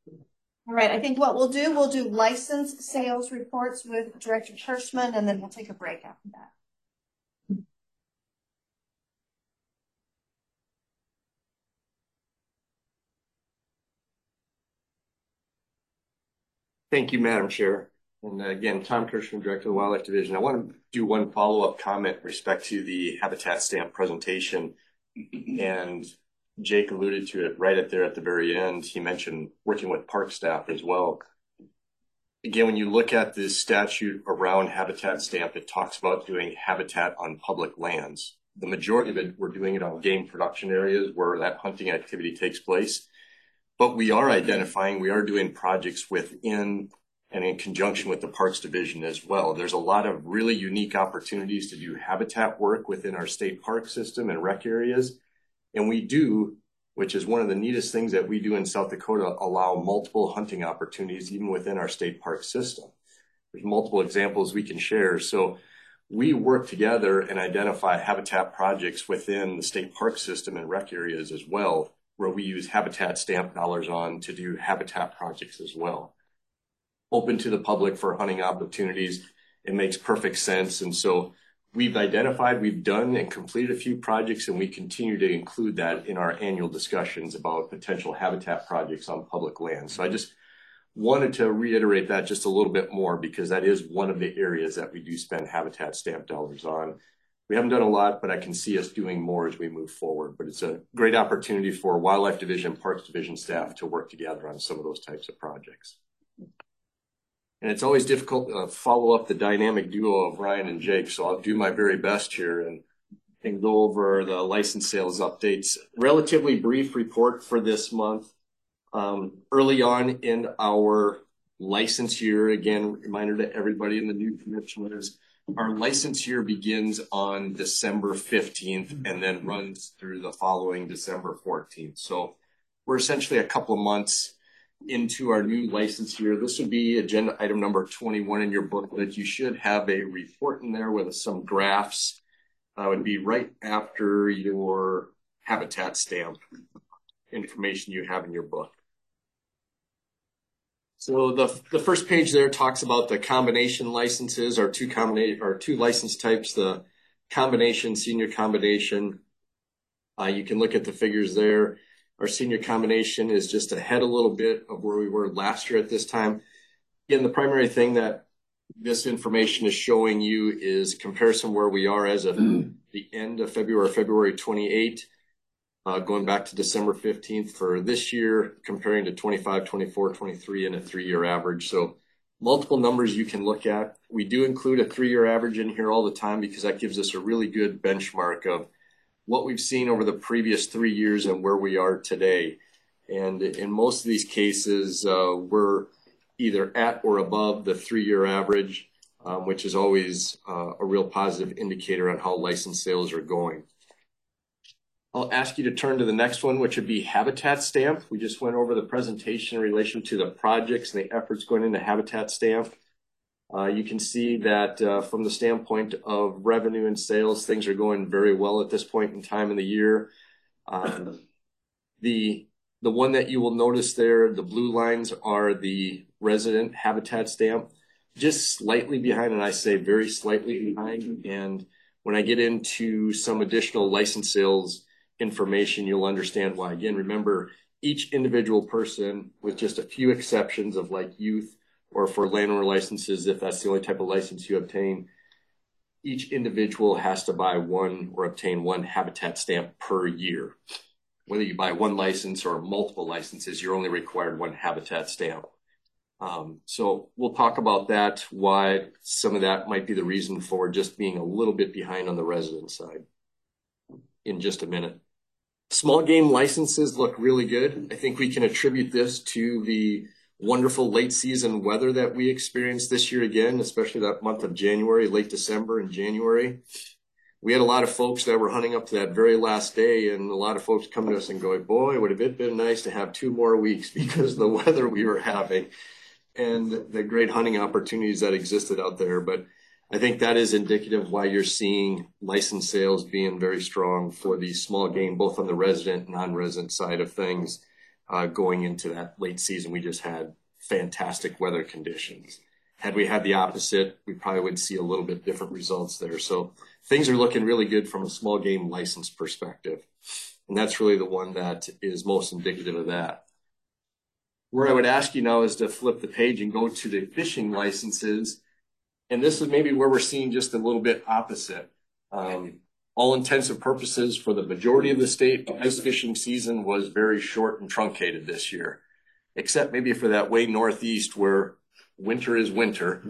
All right, I think what we'll do license sales reports with Director Hirschman, and then we'll take a break after that. Thank you, Madam Chair. And again, Tom Kirschman, Director of the Wildlife Division. I want to do one follow-up comment with respect to the habitat stamp presentation. And Jake alluded to it right there at the very end. He mentioned working with park staff as well. Again, when you look at the statute around habitat stamp, it talks about doing habitat on public lands. The majority of it, we're doing it on game production areas where that hunting activity takes place. But we are identifying, we are doing projects within and in conjunction with the Parks Division as well. There's a lot of really unique opportunities to do habitat work within our state park system and rec areas. And we do, which is one of the neatest things that we do in South Dakota, allow multiple hunting opportunities even within our state park system. There's multiple examples we can share. So we work together and identify habitat projects within the state park system and rec areas as well, where we use habitat stamp dollars on to do habitat projects as well. Open to the public for hunting opportunities. It makes perfect sense. And so we've identified, we've done and completed a few projects, and we continue to include that in our annual discussions about potential habitat projects on public land. So I just wanted to reiterate that just a little bit more, because that is one of the areas that we do spend habitat stamp dollars on. We haven't done a lot, but I can see us doing more as we move forward. But it's a great opportunity for Wildlife Division, Parks Division staff to work together on some of those types of projects. And it's always difficult to follow up the dynamic duo of Ryan and Jake, so I'll do my very best here and go over the license sales updates. Relatively brief report for this month. Early on in our license year, again, reminder to everybody in the new commissioners, our license year begins on December 15th and then runs through the following December 14th. So we're essentially a couple of months into our new license year. This would be agenda item number 21 in your booklet. You should have a report in there with some graphs. Would be right after your habitat stamp information you have in your book. So the first page there talks about the combination licenses, or two license types, the combination, senior combination. You can look at the figures there. Our senior combination is just ahead a little bit of where we were last year at this time. Again, the primary thing that this information is showing you is comparison where we are as of the end of February 28, going back to December 15th for this year, comparing to 25, 24, 23 and a 3-year average. So multiple numbers you can look at. We do include a 3-year average in here all the time because that gives us a really good benchmark of what we've seen over the previous 3 years and where we are today. And in most of these cases, we're either at or above the 3-year average, which is always a real positive indicator on how license sales are going. I'll ask you to turn to the next one, which would be habitat stamp. We just went over the presentation in relation to the projects and the efforts going into habitat stamp. You can see that from the standpoint of revenue and sales, things are going very well at this point in time in the year. The one that you will notice there, the blue lines are the resident habitat stamp, just slightly behind, and I say very slightly behind. And when I get into some additional license sales information, you'll understand why. Again, remember, each individual person, with just a few exceptions of like youth or for landowner licenses, if that's the only type of license you obtain, each individual has to buy one or obtain one habitat stamp per year. Whether you buy one license or multiple licenses, you're only required one habitat stamp. So we'll talk about that, why some of that might be the reason for just being a little bit behind on the resident side in just a minute. Small game licenses look really good. I think we can attribute this to the wonderful late season weather that we experienced this year again, especially that month of January, late December and January. We had a lot of folks that were hunting up to that very last day, and a lot of folks come to us and go, boy, would have it been nice to have 2 more weeks because of the weather we were having and the great hunting opportunities that existed out there. But I think that is indicative of why you're seeing license sales being very strong for the small game, both on the resident and non-resident side of things. going into that late season. We just had fantastic weather conditions. Had we had the opposite, we probably would see a little bit different results there. So things are looking really good from a small game license perspective. And that's really the one that is most indicative of that. Where I would ask you now is to flip the page and go to the fishing licenses. And this is maybe where we're seeing just a little bit opposite. All intents and purposes for the majority of the state, the ice fishing season was very short and truncated this year, except maybe for that way northeast where winter is winter.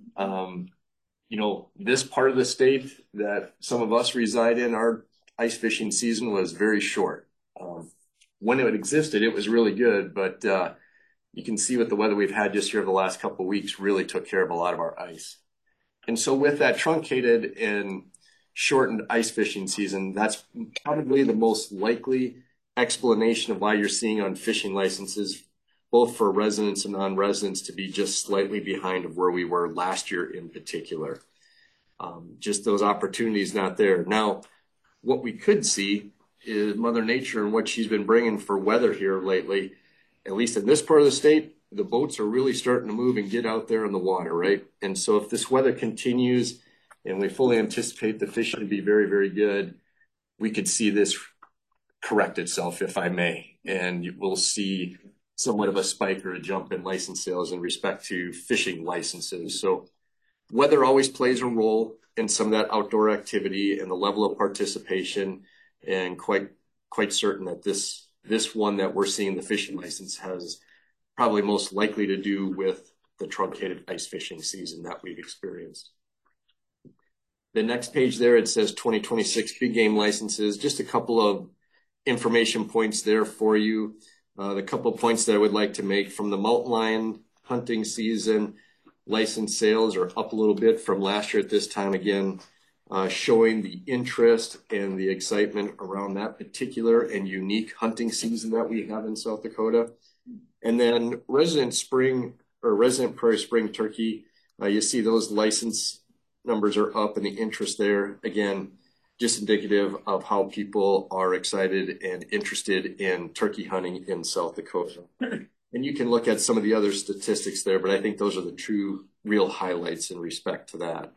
You know, this part of the state that some of us reside in, our ice fishing season was very short. When it existed, it was really good, but you can see with the weather we've had just here the last couple of weeks really took care of a lot of our ice. And so with that truncated and shortened ice fishing season, that's probably the most likely explanation of why you're seeing on fishing licenses, both for residents and non-residents, to be just slightly behind of where we were last year in particular. Just those opportunities not there. Now, what we could see is Mother Nature and what she's been bringing for weather here lately, at least in this part of the state. The boats are really starting to move and get out there in the water, right? And so if this weather continues and we fully anticipate the fishing to be very, very good, we could see this correct itself, if I may. And we'll see somewhat of a spike or a jump in license sales in respect to fishing licenses. So weather always plays a role in some of that outdoor activity and the level of participation, and quite certain that this one that we're seeing, the fishing license, has probably most likely to do with the truncated ice fishing season that we've experienced. The next page there, it says 2026 big game licenses. Just a couple of information points there for you. The couple of points that I would like to make from the mountain lion hunting season, license sales are up a little bit from last year at this time, again, showing the interest and the excitement around that particular and unique hunting season that we have in South Dakota. And then resident prairie spring turkey, you see those license numbers are up and the interest there, again, just indicative of how people are excited and interested in turkey hunting in South Dakota. And you can look at some of the other statistics there, but I think those are the true real highlights in respect to that.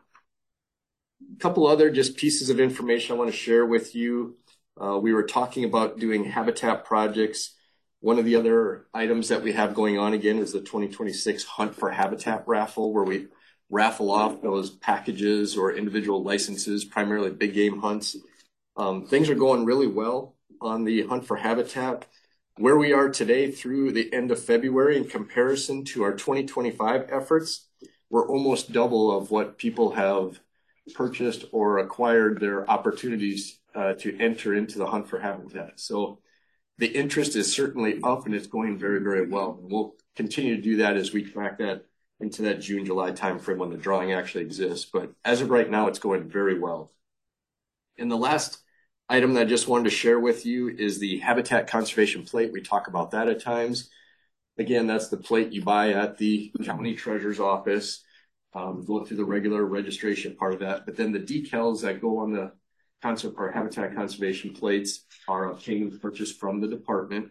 A couple other just pieces of information I want to share with you. We were talking about doing habitat projects. One of the other items that we have going on again is the 2026 Hunt for Habitat raffle, where we raffle off those packages or individual licenses, primarily big game hunts. Things are going really well on the Hunt for Habitat. Where we are today through the end of February in comparison to our 2025 efforts, we're almost double of what people have purchased or acquired their opportunities to enter into the Hunt for Habitat. So the interest is certainly up and it's going very, very well. And we'll continue to do that as we track that into that June, July timeframe when the drawing actually exists. But as of right now, it's going very well. And the last item that I just wanted to share with you is the Habitat Conservation Plate. We talk about that at times. Again, that's the plate you buy at the county treasurer's office. Go through the regular registration part of that. But then the decals that go on the Habitat Conservation plates are obtained purchased from the department.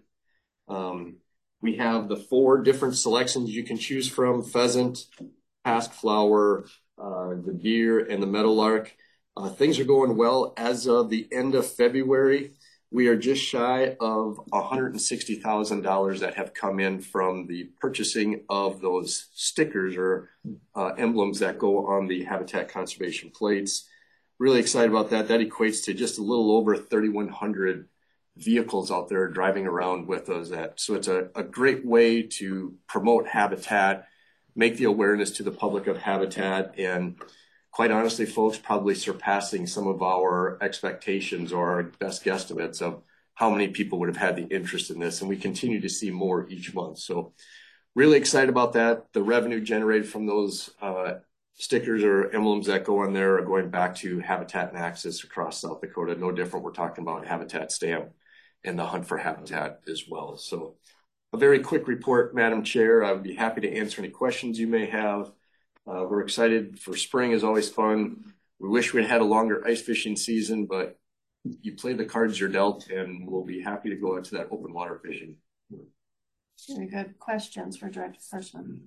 We have the 4 different selections you can choose from: pheasant, pasque flower, the deer, and the meadowlark. Things are going well. As of the end of February, we are just shy of $160,000 that have come in from the purchasing of those stickers or emblems that go on the Habitat Conservation plates. Really excited about that. That equates to just a little over 3,100 vehicles out there driving around with us. So it's a great way to promote Habitat, make the awareness to the public of Habitat, and quite honestly, folks, probably surpassing some of our expectations or our best guesstimates of how many people would have had the interest in this. And we continue to see more each month. So really excited about that. The revenue generated from those stickers or emblems that go on there are going back to Habitat and Access across South Dakota. No different. We're talking about Habitat Stamp and the Hunt for Habitat as well. So a very quick report, Madam Chair. I would be happy to answer any questions you may have. We're excited for spring. Is always fun. We wish we'd had a longer ice fishing season, but you play the cards you're dealt, and we'll be happy to go out to that open water fishing. Very good. Questions for Director Hirschman?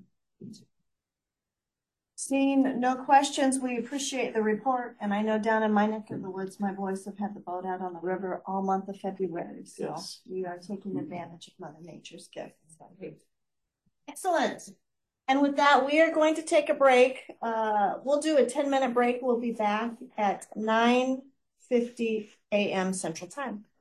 Seeing no questions, we appreciate the report. And I know down in my neck of the woods, my boys have had the boat out on the river all month of February. So Yes. we are taking advantage of Mother Nature's gift. Excellent. And with that, we are going to take a break. We'll do a 10-minute break. We'll be back at 9:50 a.m. Central Time.